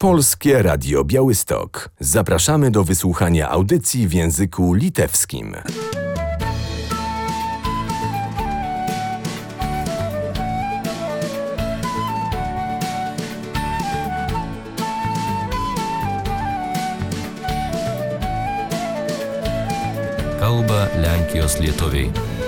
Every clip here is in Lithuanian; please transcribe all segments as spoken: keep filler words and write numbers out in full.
Polskie Radio Białystok. Zapraszamy do wysłuchania audycji w języku litewskim. Kalba Lenkijos lietuviai.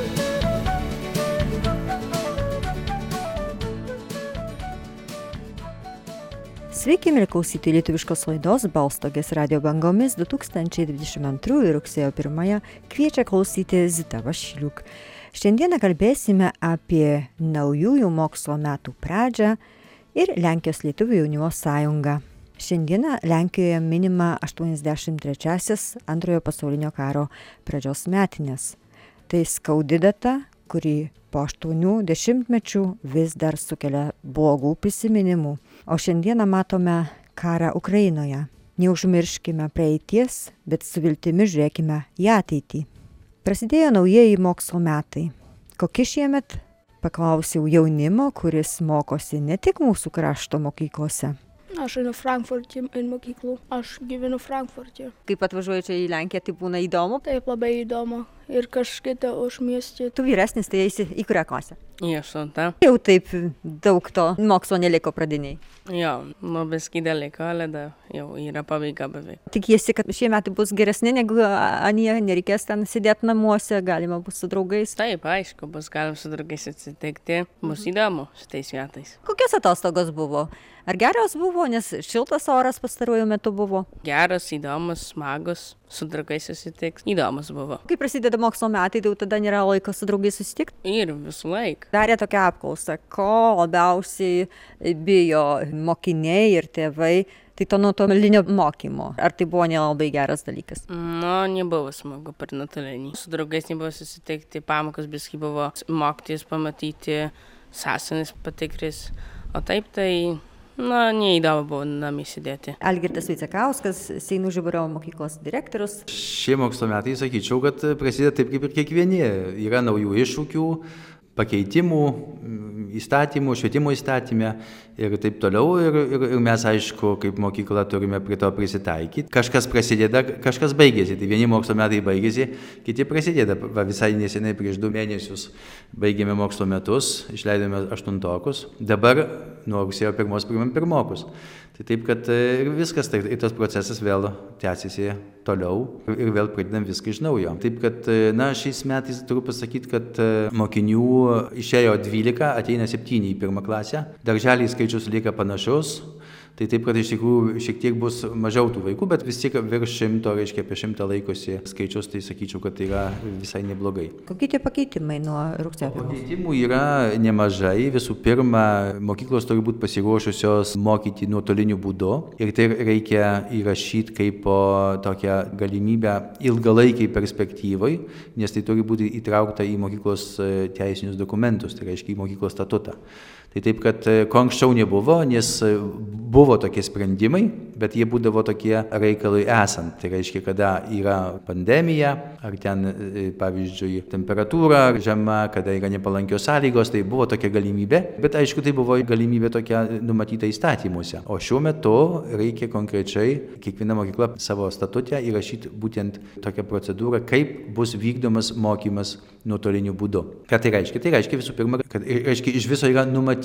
Sveiki, mieli klausytojai lietuviškos laidos Balstogės radio bangomis du tūkstančiai dvidešimt antrųjų rugsėjo pirmąją kviečia klausyti Zita Vašliuk. Šiandieną kalbėsime apie naujųjų mokslo metų pradžią ir Lenkijos lietuvių jaunimo sąjungą. Šiandieną Lenkijoje minima aštuoniasdešimt trečiąsias Antrojo pasaulinio karo pradžios metinės. Tai skaudi data, kuri po aštuonių dešimtmečių vis dar sukelia blogų prisiminimų. O šiandieną matome karą Ukrainoje. Neužmirškime praeities, bet su viltimi žiūrėkime į ateitį. Prasidėjo naujieji mokslo metai. Kokie šiemet? Paklausiau jaunimo, kuris mokosi ne tik mūsų krašto mokyklose. Aš einu Frankfurte į mokyklų. Aš gyvenu Frankfurte. Kaip atvažiuoji čia į Lenkiją, tai būna įdomu? Taip, labai įdomu. Ir kažkaip užmiesti. Tu vyresnis, tai eisi į kurią klasę? Į aštuntą. Jau taip daug to mokslo neliko pradiniai. Jo, nu biskį dalyko, ale da, jau yra pabaiga beveik. Tikiesi, kad šie metai bus geresni negu anie, nereikės ten sėdėti namuose, galima bus su draugais. Taip, aišku, bus galima su draugais atsitikti. Bus įdomu šitais metais. Kokios atostogos buvo? Ar geros buvo, nes šiltas oras pastaruoju metu buvo? Geras, įdomus, smagus, su draugais susitiks. Įdomus buvo. Kai prasideda mokslo metai, tai tada nėra laiko su draugais susitikti? Ir visų laiką. Darė tokią apklausą, ko labiausiai bijo mokiniai ir tėvai, tai to nuotolinio mokymo. Ar tai buvo nelabai geras dalykas? Nu, nebuvo smagu per nuotolinį. Su draugais nebuvo susitikti, pamokas biskį buvo mokytis, pamatyti, sąsiuvis patikris. O taip tai... Na, neįdomu buvo namie sėdėti. Algirdas Vaicekauskas, Seinų Žiburio mokyklos direktorius. Šie mokslo metai, sakyčiau, kad prasideda taip kaip ir kiekvieni. Yra naujų iššūkių, pakeitimų, įstatymų, švietimo įstatymė ir taip toliau. Ir, ir, ir mes, aišku, kaip mokykla turime prie to prisitaikyti. Kažkas prasideda, kažkas baigėsi. Tai vieni mokslo metai baigėsi, kiti prasideda. Va, visai neseniai prieš du mėnesius baigėme mokslo metus, išleidome aštuntokus. Dabar nuo rugsėjo pirmos priimam pirmokus. Tai taip, kad ir viskas, tai, ir tas procesas vėl tęsiasi toliau ir vėl pradedam viską iš naujo. Taip, kad, na, šiais metais turiu pasakyti, kad mokinių išėjo dvylika, ateina septyni į pirmą klasę. Darželį skaičius lieka panašus. Tai taip, kad iš tikrųjų šiek tiek bus mažiau tų vaikų, bet vis tiek virš šimto, reiškia apie šimtą laikosi skaičius, tai sakyčiau, kad tai yra visai neblogai. Kokie tie pakeitimai nuo rugsėjo? Pakeitimų yra nemažai. Visų pirma, mokyklos turi būti pasiruošusios mokyti nuotoliniu būdu ir tai reikia įrašyti kaip tokią galimybę ilgalaikiai perspektyvai, nes tai turi būti įtraukta į mokyklos teisinius dokumentus, tai reiškia į mokyklos statutą. Tai taip, kad ko anksčiau nebuvo, nes buvo tokie sprendimai, bet jie būdavo tokie reikalui esant. Tai reiškia, kada yra pandemija, ar ten, pavyzdžiui, temperatūra žema, kada yra nepalankios sąlygos, tai buvo tokia galimybė. Bet aišku, tai buvo galimybė tokia numatyta įstatymuose. O šiuo metu reikia konkrečiai kiekviena mokykla savo statute įrašyti būtent tokią procedūrą, kaip bus vykdomas mokymas nuotoliniu būdu. Ką tai reiškia? Tai reiškia visų pirma, kad reiškia, iš viso yra numatyta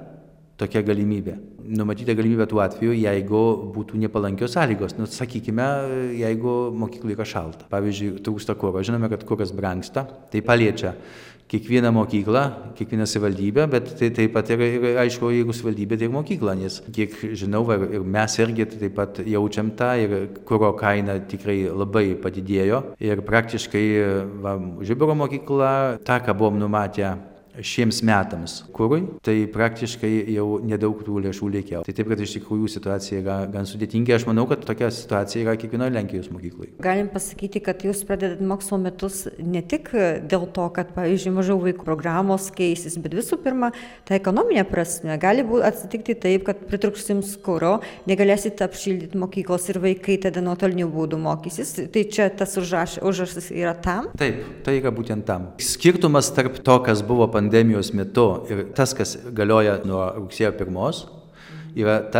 tokia galimybė. Numatyta galimybė tuo atveju, jeigu būtų nepalankios sąlygos. Nu, sakykime, jeigu mokyklai yra šalta. Pavyzdžiui, trūksta kuro. Žinome, kad kuras brangsta. Tai paliečia kiekvieną mokyklą, kiekvieną savivaldybę, bet tai taip pat ir, ir aišku, jeigu savivaldybė, tai ir mokykla. Nes, kiek žinau, ir mes irgi taip pat jaučiam tą ir kuro kaina tikrai labai padidėjo. Ir praktiškai va, Žiburo mokykla, tą, ką buvom numatę šiems metams kurui, tai praktiškai jau nedaug tų lėšų liekėjo. Tai taip, kad iš tikrųjų situacija yra gan sudėtinga. Aš manau, kad tokia situacija yra kiekvienoje Lenkijos mokykloje. Galim pasakyti, kad jūs pradedat mokslo metus ne tik dėl to, kad, pavyzdžiui, mažiau vaikų programos keisis, bet visų pirma, ta ekonominė prasme gali būti atsitikti taip, kad pritruks jums kuro, negalėsit apšildyti mokyklos ir vaikai tada nuotoliniu būdu mokysis. Tai čia tas užrašas yra tam? Taip, tai yra būtent tam. Skirtumas tarp to, kas buvo pandemijos metu ir tas, kas galioja nuo rugsėjo pirmos, yra tas,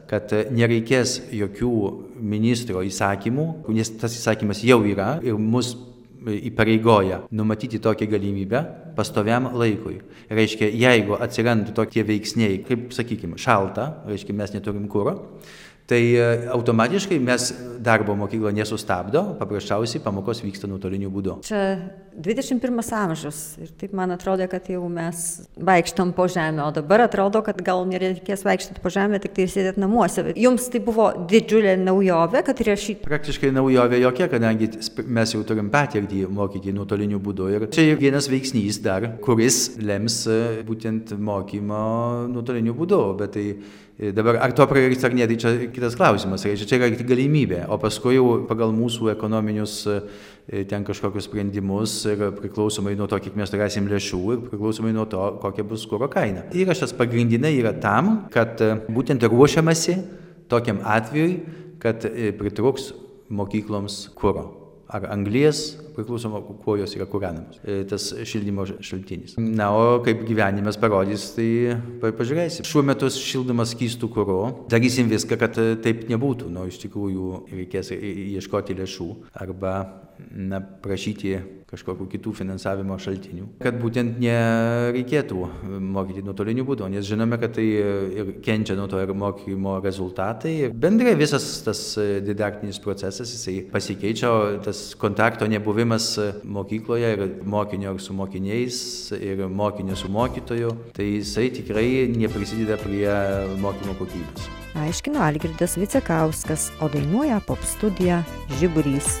kad nereikės jokių ministro įsakymų, nes tas įsakymas jau yra ir mus įpareigoja numatyti tokią galimybę pastoviam laikui. Reiškia, jeigu atsiranda tokie veiksniai, kaip, sakykime, šalta, reiškia, mes neturim kuro, tai automatiškai mes darbo mokyklo nesustabdo, paprasčiausiai pamokos vyksta nuotoliniu būdu. Čia dvidešimt pirmas amžius ir taip man atrodo, kad jau mes vaikštom po žemę, o dabar atrodo, kad gal nereikės vaikštyti po žemę, tik tai sėdėti namuose. Jums tai buvo didžiulė naujovė, kad rašyti? Praktiškai naujovė jokia, kadangi mes jau turim patirtį mokyti nuotoliniu būdu. Ir čia vienas veiksnys dar, kuris lems būtent mokymo nuotoliniu būdu, bet tai dabar, ar to prireiks ar ne, tai čia kitas klausimas. Čia yra galimybė, o paskui jau pagal mūsų ekonominius ten kažkokius sprendimus ir priklausomai nuo to, kiek mes turėsim lėšų ir priklausomai nuo to, kokia bus kuro kaina. Įrašas pagrindinai yra tam, kad būtent ruošiamasi tokiam atvejui, kad pritrūks mokykloms kuro. Ar anglies, priklausoma, kuo jos yra kūrenamos, tas šildymo šaltinis. Na, o kaip gyvenimas parodys, tai pažiūrėsim. Šiuo metu šildomas skystų kuru, darysim viską, kad taip nebūtų. Nu, iš tikrųjų, reikės ieškoti lėšų arba na, prašyti kažkokių kitų finansavimo šaltinių, kad būtent nereikėtų mokyti nuotoliniu būdu, nes žinome, kad tai ir kenčia nuo to ir mokymo rezultatai. Bendrai visas tas didaktinis procesas, jisai pasikeičia, tas kontakto nebuvimas mokykloje ir mokinio su mokiniais ir mokinio su mokytoju, tai jisai tikrai neprisideda prie mokymo kokybės. Aiškino Algirdas Vicekauskas, o dainuoja pop studija Žiburys.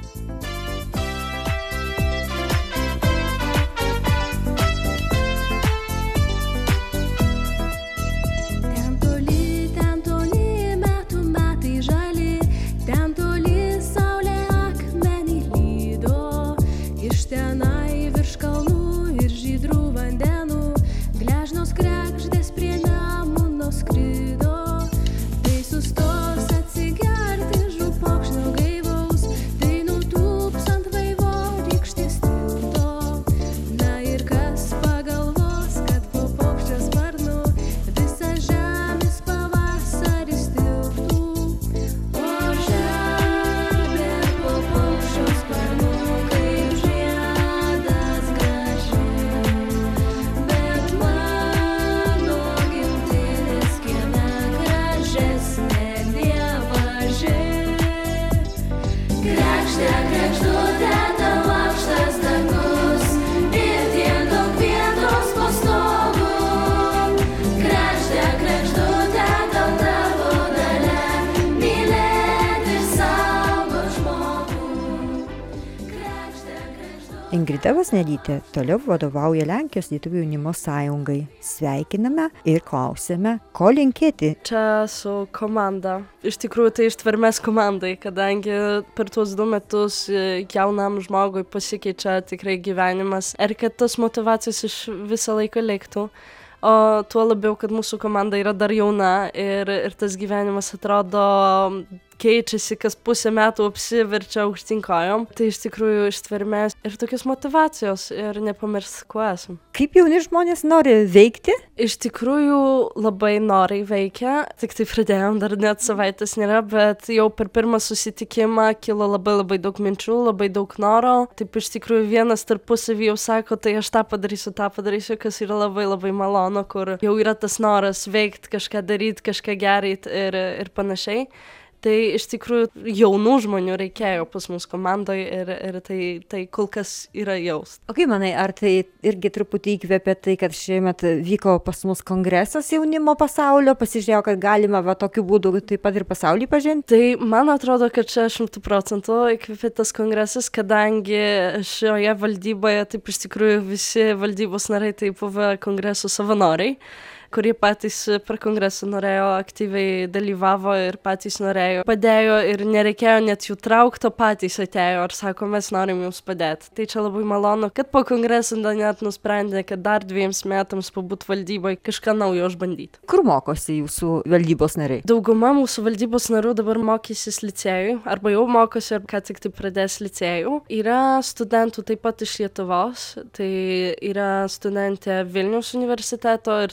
Ingrida Vasnelytė toliau vadovauja Lenkijos lietuvių jaunimo sąjungai. Sveikiname ir klausėme, ko linkėti. Čia su komanda. Iš tikrųjų tai ištvermės komandai, kadangi per tuos du metus jaunam žmogui pasikeičia tikrai gyvenimas ir kad tas motyvacijos iš visą laiką liktų. O tuo labiau, kad mūsų komanda yra dar jauna ir, ir tas gyvenimas atrodo keičiasi, kas pusę metų apsiverčia aukštyn kojom. Tai iš tikrųjų ištvermės ir tokios motyvacijos ir nepamiršti, kuo esam. Kaip jauni žmonės nori veikti? Iš tikrųjų labai noriai veikia, tik tai pradėjom, dar net savaitės nėra, bet jau per pirmą susitikimą kilo labai labai daug minčių, labai daug noro. Taip iš tikrųjų vienas tarpusavy jau sako, tai aš tą padarysiu, tą padarysiu, kas yra labai labai malonu, kur jau yra tas noras veikti, kažką daryti, kažką geryti ir, ir panašiai. Tai iš tikrųjų jaunų žmonių reikėjo pas mus komandoje ir, ir tai, tai kol kas yra jaust. O kaip manai, ar tai irgi truputį įkvėpė tai, kad šiemet vyko pas mus kongresas jaunimo pasaulio, pasižiūrėjo, kad galima va tokiu būdu taip pat ir pasaulį pažinti? Tai man atrodo, kad čia šimtų procentų įkvėpė tas kongresas, kadangi šioje valdyboje taip iš tikrųjų visi valdybos nariai tai buvo kongresų savanoriai, kurie patys per kongresą norėjo, aktyviai dalyvavo ir patys norėjo, padėjo ir nereikėjo net jų traukto, patys atėjo ir sako, mes norim jums padėti. Tai čia labai malonu, kad po kongreso net nusprendė, kad dar dviems metams pabūt valdyboje kažką naujo išbandyti. Kur mokosi jūsų valdybos nariai? Dauguma mūsų valdybos narių dabar mokysis licėjui, arba jau mokosi, ar ką tik tai pradės licėjų. Yra studentų taip pat iš Lietuvos, tai yra studentė Vilniaus universiteto ir taip pat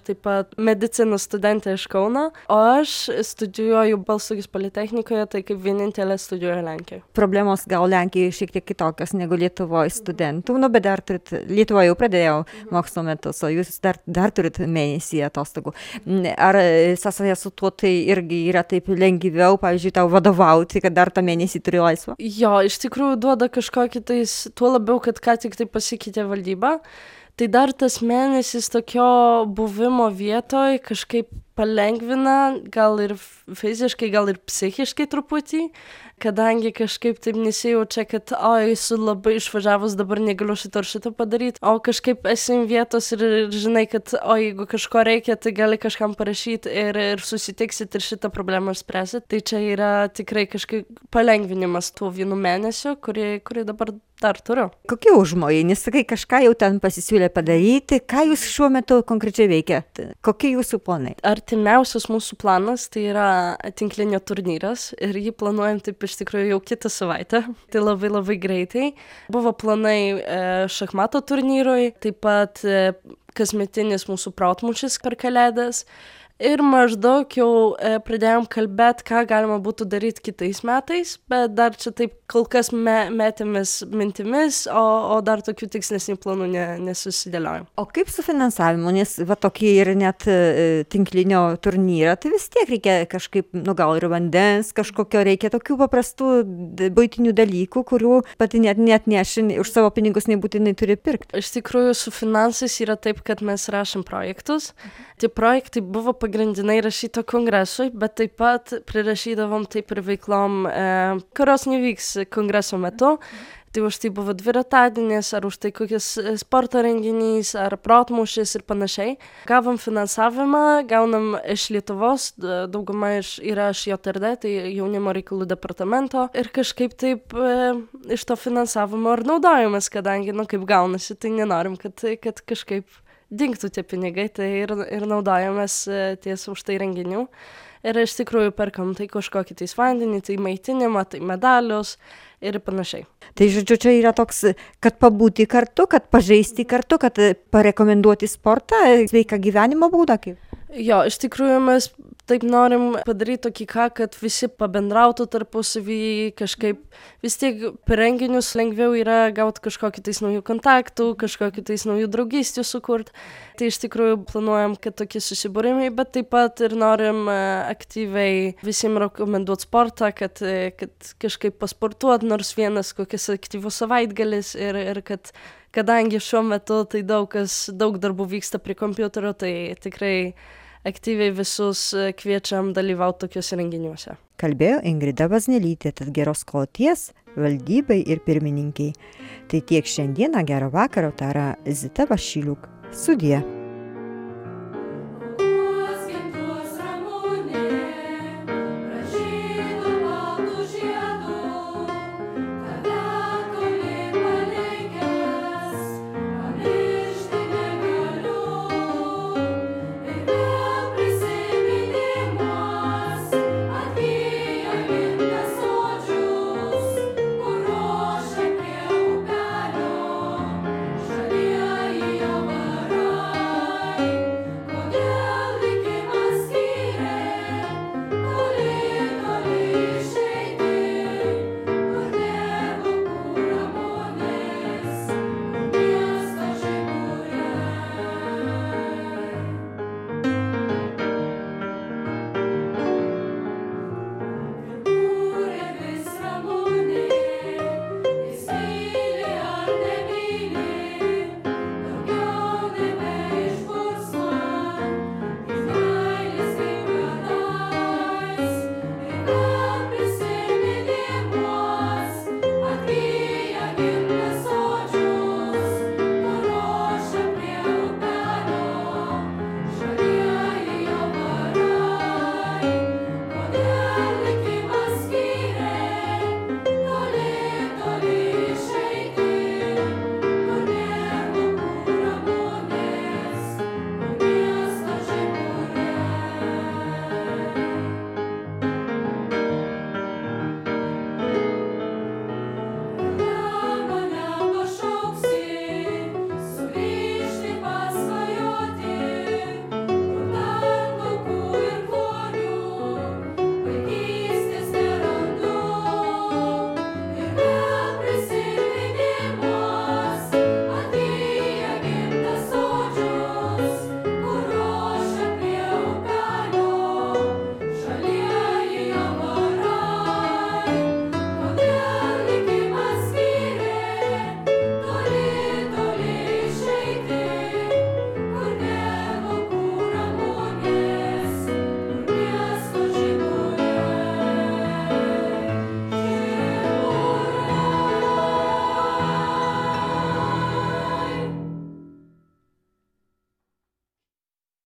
medicinos studentė iš Kauno, o aš studijuoju Balstogės politechnikoje, tai kaip vienintelė studijuoju Lenkijoje. Problemos gal Lenkijoje šiek tiek kitokios negu Lietuvoje studentų, nu, bet dar turit, Lietuvoje jau pradėjau mokslo metus, o jūs dar, dar turit mėnesį atostogų. Ar sąsaja su tuo tai irgi yra taip lengviau, pavyzdžiui, tau vadovauti, kad dar tą mėnesį turi laisvą? Jo, iš tikrųjų duoda kažkokį tais, tuo labiau, kad ką tik tai pasikeitė valdyba, tai dar tas mėnesis tokio buvimo vietoj kažkaip palengvina, gal ir fiziškai, gal ir psichiškai truputį, kadangi kažkaip taip nesijaučia, kad o, esu labai išvažiavus, dabar negaliu šito ir šito padaryti, o kažkaip esi vietos ir, ir žinai, kad o, jeigu kažko reikia, tai gali kažkam parašyti ir, ir susitiksit ir šitą problemą spręsit. Tai čia yra tikrai kažkaip palengvinimas tų vienu mėnesiu, kurį, kurį dabar dar turiu. Kokie užmojai? Nes sakai, kažką jau ten pasisiūlė padaryti, ką jūs šiuo metu konkrečiai veikiat? Kokie jūsų planai? Artimiausias mūsų planas tai yra tinklinio turnyras ir jį planuojam taip iš tikrųjų jau kitą savaitę. Tai labai labai greitai. Buvo planai e, šachmato turnyrui, taip pat e, kasmetinis mūsų protmūšis per Kalėdas. Ir maždaug jau e, pradėjom kalbėti, ką galima būtų daryti kitais metais, bet dar čia taip kol kas me, metėmis mintimis, o, o dar tokių tikslesnių planų ne, nesusidėliojom. O kaip su finansavimu, nes va tokį ir net e, tinklinio turnyrą, tai vis tiek reikia kažkaip, nu gal ir vandens, kažkokio reikia tokių paprastų buitinių dalykų, kurių pati net, net neši, už savo pinigus nebūtinai turi pirkti. Iš tikrųjų su finansais yra taip, kad mes rašom projektus. Tie projektai buvo pagrindinai rašyto kongresui, bet taip pat prirašydavom taip ir veiklom, e, kurios nevyks kongreso metu. Tai už tai buvo dviratadienis, ar už tai kokias sporto renginys, ar protmūšis ir panašiai. Gavom finansavimą, gaunam iš Lietuvos, dauguma iš, yra iš J R D, tai jaunimo reikalų departamento. Ir kažkaip taip e, iš to finansavimo ir naudojamės, kadangi, nu, kaip gaunasi, tai nenorim, kad, kad kažkaip dingtų tie pinigai, tai ir, ir naudojamės ties už tai renginių. Ir iš tikrųjų perkam tai kažkokį tais vandenį, tai maitinimą, tai medalius ir panašiai. Tai žodžiu, čia yra toks, kad pabūti kartu, kad pažaisti kartu, kad parekomenduoti sportą, sveiką gyvenimo būdą. Kaip? Jo, iš tikrųjų mes taip norim padaryti tokį ką, kad visi pabendrautų tarpusavį, kažkaip vis tiek per renginius lengviau yra gauti kažkokį tais naujų kontaktų, kažkokį tais naujų draugysčių sukurti. Tai iš tikrųjų planuojam, kad tokie susibūrimai, bet taip pat ir norim aktyviai visiems rekomenduoti sportą, kad, kad kažkaip pasportuot, nors vienas kokias aktyvus savaitgalis ir, ir kad kadangi šiuo metu tai daug, kas, daug darbų vyksta prie kompiuterio, tai tikrai aktyviai visus kviečiam dalyvauti tokiuose renginiuose. Kalbėjo Ingrida Vaznelytė, tad geros kloties valdybai ir pirmininkiai. Tai tiek šiandieną, gero vakaro, tara Zita Vašiliuk. Sudie.